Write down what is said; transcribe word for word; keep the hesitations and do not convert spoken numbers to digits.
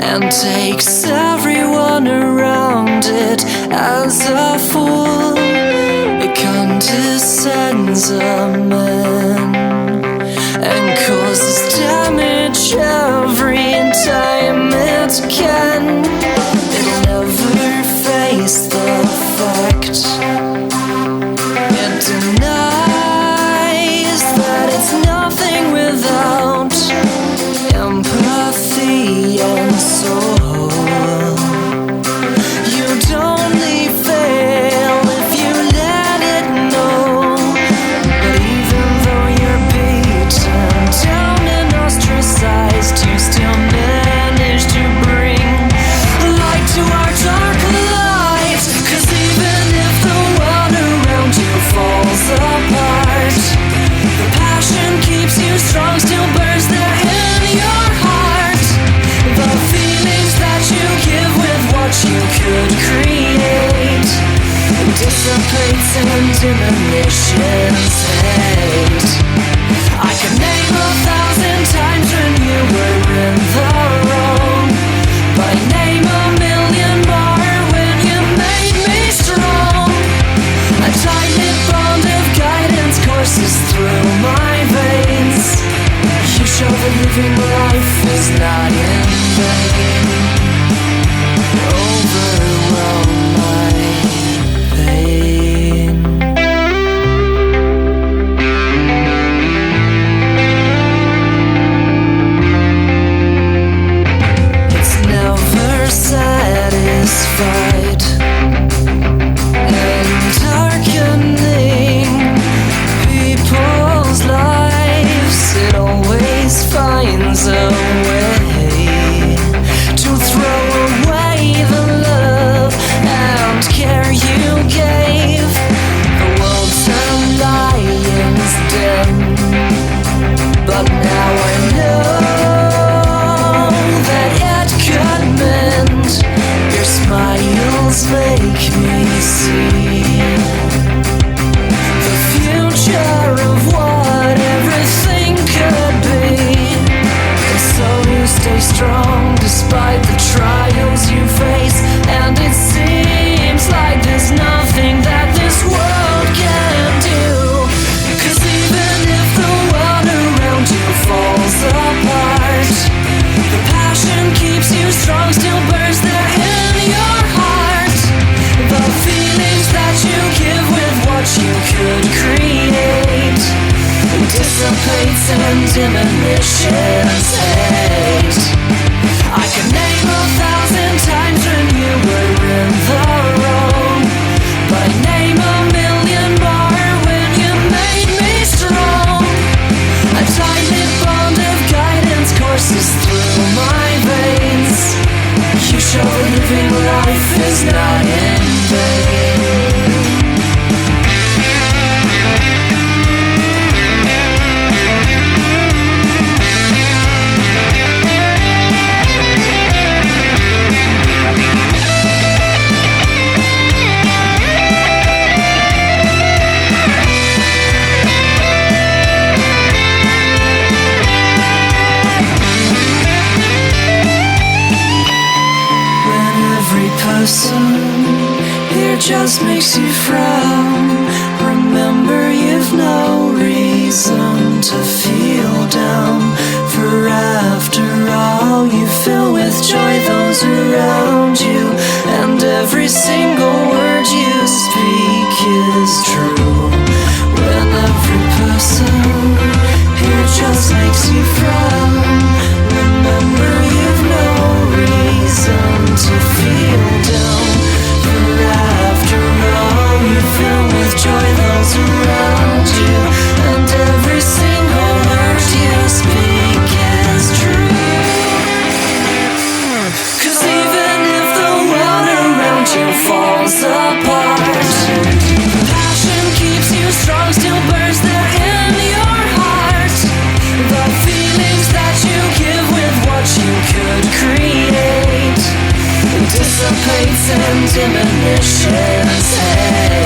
and takes everyone around it as a fool. It condescends a man and causes damage every time it can. It'll never face the fact. It denies that it's nothing without empathy and soul. You'd only fail if you let it know. But even though you're beaten down and ostracized, you still manage to bring light to our dark lives. 'Cause even if the world around you falls apart, the passion keeps you strong, still burns there in your heart. The feelings that you give with what you could create dissipates and diminishes hate. I could name a thousand times when you were in the wrong, but I name a million more when you made me strong. A tight-knit bond of guidance courses through my veins. You show that living life is not in vain. Overwhelm my pain. It's never satisfied and darkening people's lives. It always finds a way to throw away the love and care you gave. The world's a lion's den, but now I know that it could mend. Your smiles make me see the future of what everything could be. And so you stay strong despite the trials you face, and it seems like there's nothing that this world can do. 'Cause even if the world around you falls apart, the passion keeps you strong, still burns there in your heart. The feelings that you give with what you could create dissipates and diminishes hate. I can name a thousand times when you were in the wrong, but I name a million more when you made me strong. A tight-knit bond of guidance courses through my veins. You show that living life is not in vain. Here just makes you frown. Remember, you've no reason to feel down. For after all, you fill with joy those around you, and every single word you speak is true. When every person here just makes you frown, remember, you've no reason to feel down. For after all, you fill with joy those around you, and every single word you speak is true. 'Cause even if the world around you falls apart, the passion keeps you strong, still burns there in your heart. The feelings that you give with what you could create dissipates and diminishes hate.